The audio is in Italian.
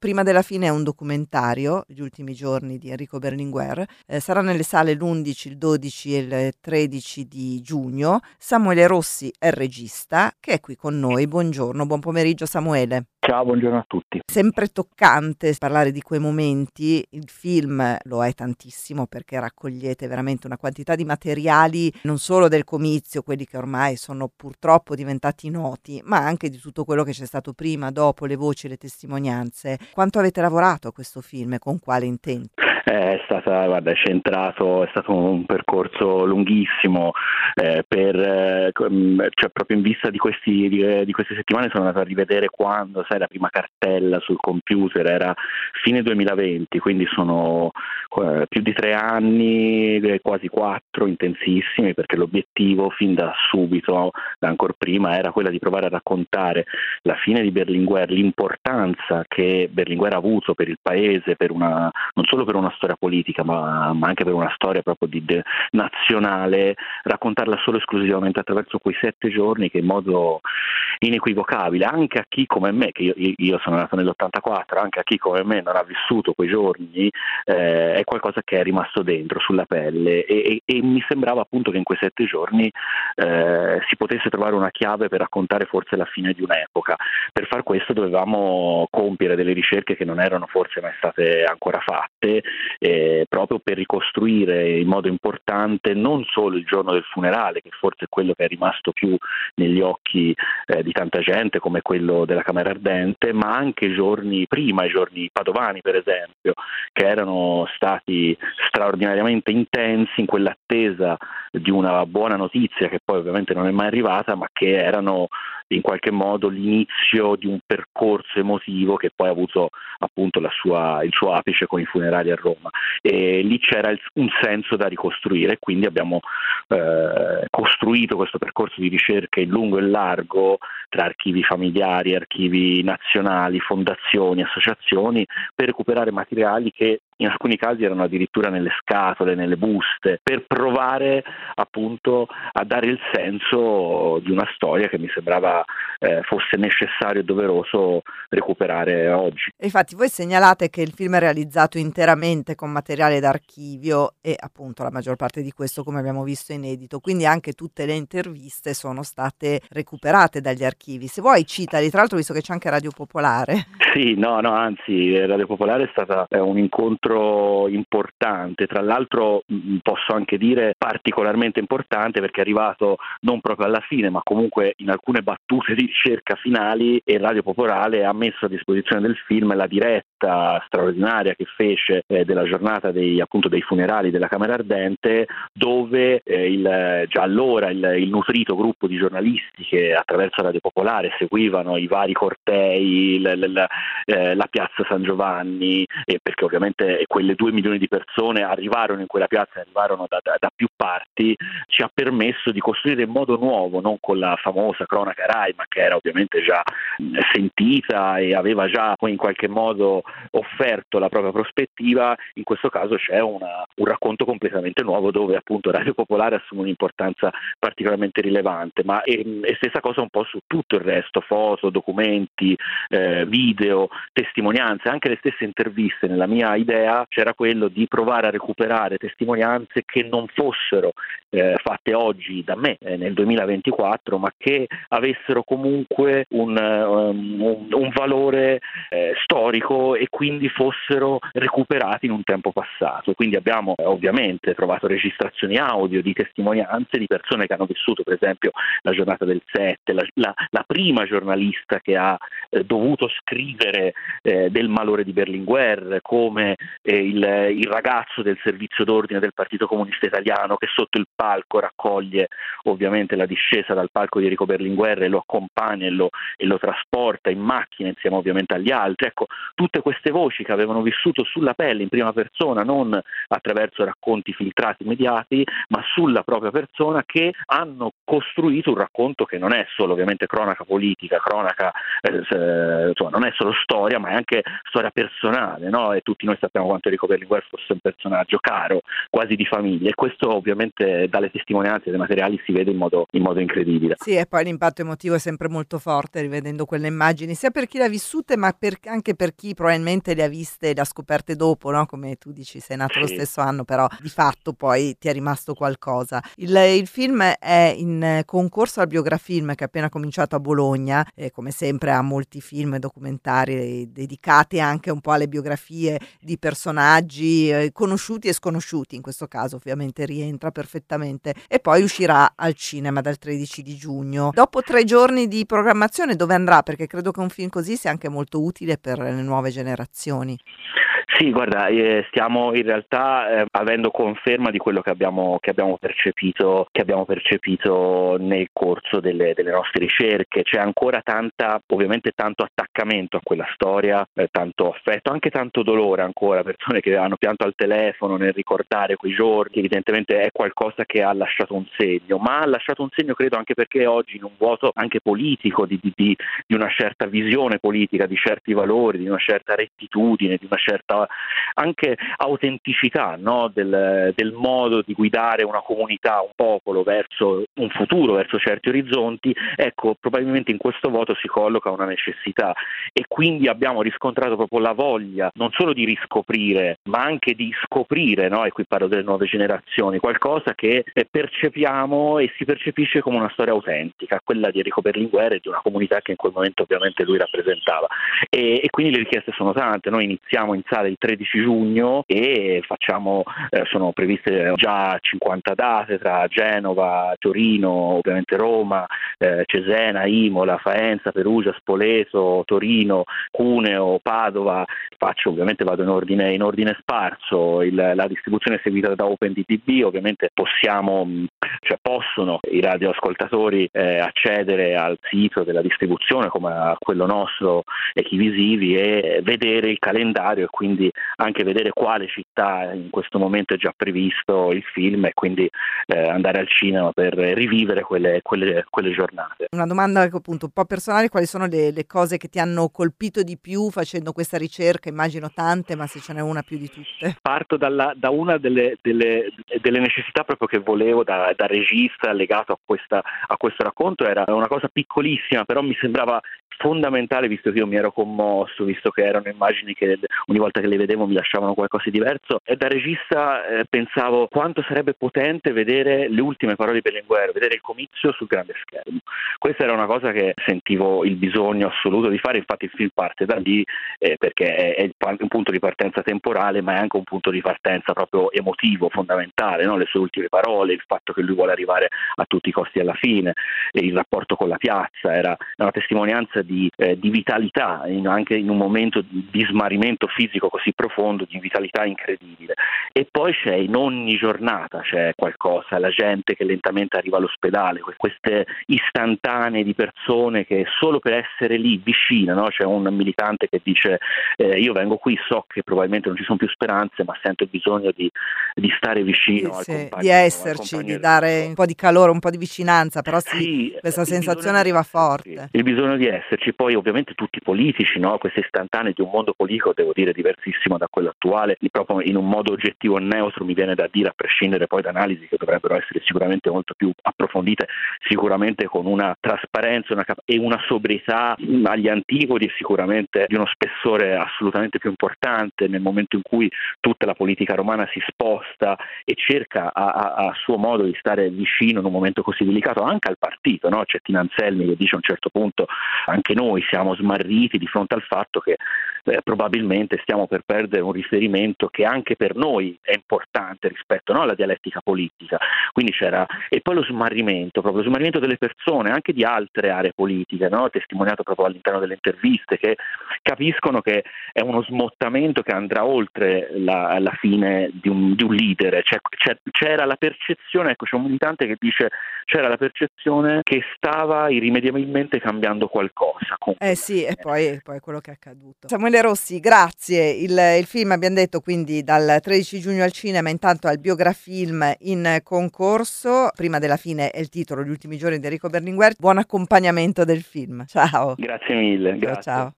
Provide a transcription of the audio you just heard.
Prima della fine è un documentario, Gli ultimi giorni di Enrico Berlinguer, sarà nelle sale l'11, il 12 e il 13 di giugno. Samuele Rossi è il regista, che è qui con noi. Buongiorno, buon pomeriggio Samuele. Ciao, buongiorno a tutti. Sempre toccante parlare di quei momenti. Il film lo è tantissimo perché raccogliete veramente una quantità di materiali, non solo del comizio, quelli che ormai sono purtroppo diventati noti, ma anche di tutto quello che c'è stato prima, dopo, le voci, le testimonianze. Quanto avete lavorato a questo film e con quale intento? È stato un percorso lunghissimo, cioè proprio in vista di queste settimane sono andato a rivedere quando, sai, la prima cartella sul computer era fine 2020, quindi sono più di 3 anni, quasi 4, intensissimi, perché l'obiettivo fin da subito, ancora prima, era quella di provare a raccontare la fine di Berlinguer, l'importanza che Berlinguer ha avuto per il paese, non solo per una storia politica, ma anche per una storia proprio nazionale, raccontarla solo esclusivamente attraverso quei 7 giorni che in modo inequivocabile, anche a chi come me, che io sono nato nell'84, anche a chi come me non ha vissuto quei giorni, è qualcosa che è rimasto dentro, sulla pelle, e mi sembrava appunto che in quei 7 giorni si potesse trovare una chiave per raccontare forse la fine di un'epoca. Per far questo dovevamo compiere delle ricerche che non erano forse mai state ancora fatte, proprio per ricostruire in modo importante non solo il giorno del funerale, che forse è quello che è rimasto più negli occhi di tanta gente, come quello della Camera Ardente, ma anche i giorni prima, i giorni padovani per esempio, che erano stati straordinariamente intensi in quell'attesa di una buona notizia che poi ovviamente non è mai arrivata, ma che erano in qualche modo l'inizio di un percorso emotivo che poi ha avuto appunto il suo apice con i funerali a Roma, e lì c'era un senso da ricostruire, quindi abbiamo costruito questo percorso di ricerca in lungo e largo tra archivi familiari, archivi nazionali, fondazioni, associazioni, per recuperare materiali che in alcuni casi erano addirittura nelle scatole, nelle buste, per provare appunto a dare il senso di una storia che mi sembrava fosse necessario e doveroso recuperare oggi. E infatti voi segnalate che il film è realizzato interamente con materiale d'archivio e appunto la maggior parte di questo, come abbiamo visto, è inedito, quindi anche tutte le interviste sono state recuperate dagli archivi. Se vuoi citali, tra l'altro visto che c'è anche Radio Popolare. Sì, anzi, Radio Popolare è stata un incontro importante, tra l'altro posso anche dire particolarmente importante perché è arrivato non proprio alla fine, ma comunque in alcune battute di ricerca finali, e Radio Popolare ha messo a disposizione del film la diretta straordinaria che fece della giornata dei funerali della Camera Ardente, dove già allora il nutrito gruppo di giornalisti che attraverso Radio Popolare seguivano i vari cortei, la piazza San Giovanni, perché ovviamente quelle 2 milioni di persone arrivarono in quella piazza, arrivarono da più parti, ci ha permesso di costruire in modo nuovo, non con la famosa cronaca Rai, ma che era ovviamente già sentita e aveva già in qualche modo offerto la propria prospettiva. In questo caso c'è un racconto completamente nuovo, dove appunto Radio Popolare assume un'importanza particolarmente rilevante, ma è stessa cosa un po' su tutto il resto: foto, documenti, video, testimonianze, anche le stesse interviste. Nella mia idea c'era quello di provare a recuperare testimonianze che non fossero fatte oggi da me nel 2024, ma che avessero comunque un valore storico e quindi fossero recuperati in un tempo passato. Quindi abbiamo ovviamente trovato registrazioni audio di testimonianze di persone che hanno vissuto per esempio la giornata del 7, la prima giornalista che ha dovuto scrivere del malore di Berlinguer, come il ragazzo del servizio d'ordine del Partito Comunista Italiano che sotto il palco raccoglie ovviamente la discesa dal palco di Enrico Berlinguer e lo accompagna e lo trasporta in macchina insieme ovviamente agli altri. Ecco, tutte queste voci che avevano vissuto sulla pelle in prima persona, non attraverso racconti filtrati immediati, ma sulla propria persona, che hanno costruito un racconto che non è solo ovviamente cronaca politica, non è solo storia, ma è anche storia personale, no? E tutti noi sappiamo dicevano quanto Enrico Berlinguer fosse un personaggio caro, quasi di famiglia, e questo ovviamente dalle testimonianze dei materiali si vede in modo incredibile. Sì, e poi l'impatto emotivo è sempre molto forte rivedendo quelle immagini, sia per chi le ha vissute, ma anche per chi probabilmente le ha viste e le ha scoperte dopo, no? Come tu dici, sei nato lo stesso anno, però di fatto poi ti è rimasto qualcosa. Il film è in concorso al Biografilm, che è appena cominciato a Bologna, e come sempre ha molti film e documentari dedicati anche un po' alle biografie di personaggi conosciuti e sconosciuti. In questo caso ovviamente rientra perfettamente, e poi uscirà al cinema dal 13 di giugno. Dopo 3 giorni di programmazione, dove andrà? Perché credo che un film così sia anche molto utile per le nuove generazioni. Sì, guarda, stiamo in realtà avendo conferma di quello che abbiamo percepito nel corso delle nostre ricerche. C'è ancora ovviamente tanto attaccamento a quella storia, tanto affetto, anche tanto dolore ancora, persone che hanno pianto al telefono nel ricordare quei giorni. Evidentemente è qualcosa che ha lasciato un segno, ma ha lasciato un segno credo anche perché oggi, in un vuoto anche politico, di una certa visione politica, di certi valori, di una certa rettitudine, di una certa anche autenticità, no? del modo di guidare una comunità, un popolo verso un futuro, verso certi orizzonti. Ecco, probabilmente in questo voto si colloca una necessità, e quindi abbiamo riscontrato proprio la voglia non solo di riscoprire, ma anche di scoprire, no? E qui parlo delle nuove generazioni, qualcosa che percepiamo e si percepisce come una storia autentica, quella di Enrico Berlinguer e di una comunità che in quel momento ovviamente lui rappresentava. E quindi le richieste sono tante. Noi iniziamo in sala il 13 giugno e sono previste già 50 date tra Genova, Torino, ovviamente Roma, Cesena, Imola, Faenza, Perugia, Spoleto, Torino, Cuneo, Padova. Vado in ordine sparso. La distribuzione è seguita da OpenDTV. Ovviamente possono i radioascoltatori accedere al sito della distribuzione come a quello nostro Echivisivi e vedere il calendario, e quindi anche vedere quale città in questo momento è già previsto il film, e quindi andare al cinema per rivivere quelle giornate. Una domanda appunto un po' personale: quali sono le cose che ti hanno colpito di più facendo questa ricerca? Immagino tante, ma se ce n'è una più di tutte. Parto da una delle necessità proprio che volevo da regista legato a questo racconto. Era una cosa piccolissima, però mi sembrava fondamentale, visto che io mi ero commosso, visto che erano immagini che ogni volta che le vedevo mi lasciavano qualcosa di diverso, e da regista pensavo quanto sarebbe potente vedere le ultime parole di Berlinguer, vedere il comizio sul grande schermo. Questa era una cosa che sentivo il bisogno assoluto di fare. Infatti il film parte da lì, perché è un punto di partenza temporale, ma è anche un punto di partenza proprio emotivo, fondamentale, no? Le sue ultime parole, il fatto che lui vuole arrivare a tutti i costi alla fine, e il rapporto con la piazza era una testimonianza di vitalità, anche in un momento di smarrimento fisico così profondo, di vitalità incredibile. E poi in ogni giornata c'è qualcosa, la gente che lentamente arriva all'ospedale, queste istantanee di persone che solo per essere lì vicine, no? C'è un militante che dice io vengo qui, so che probabilmente non ci sono più speranze, ma sento il bisogno di stare vicino al compagno, di esserci, di dare un po' di calore, un po' di vicinanza, però questa sensazione arriva forte. Il bisogno di esserci. Poi ovviamente tutti i politici, no? Queste istantanee di un mondo politico, devo dire, diversissimo da quello attuale, proprio in un modo oggettivo e neutro, mi viene da dire, a prescindere poi da analisi che dovrebbero essere sicuramente molto più approfondite, sicuramente con una trasparenza e una sobrietà agli antipodi, sicuramente di uno spessore assolutamente più importante, nel momento in cui tutta la politica romana si sposta e cerca a suo modo di stare vicino in un momento così delicato anche al partito, no? C'è Tina Anselmi che dice a un certo punto: anche noi siamo smarriti di fronte al fatto che probabilmente stiamo per perdere un riferimento che anche per noi è importante rispetto, no, alla dialettica politica. Quindi e poi lo smarrimento delle persone, anche di altre aree politiche, no? Testimoniato proprio all'interno delle interviste, che capiscono che è uno smottamento che andrà oltre la fine di un leader. C'era la percezione, ecco, c'è un militante che dice c'era la percezione che stava irrimediabilmente cambiando qualcosa. Sì, e poi quello che è accaduto. Samuele Rossi, grazie. Il film, abbiamo detto, quindi dal 13 giugno al cinema, intanto al Biografilm in concorso. Prima della fine è il titolo, Gli ultimi giorni di Enrico Berlinguer. Buon accompagnamento del film. Ciao. Grazie mille. Ciao.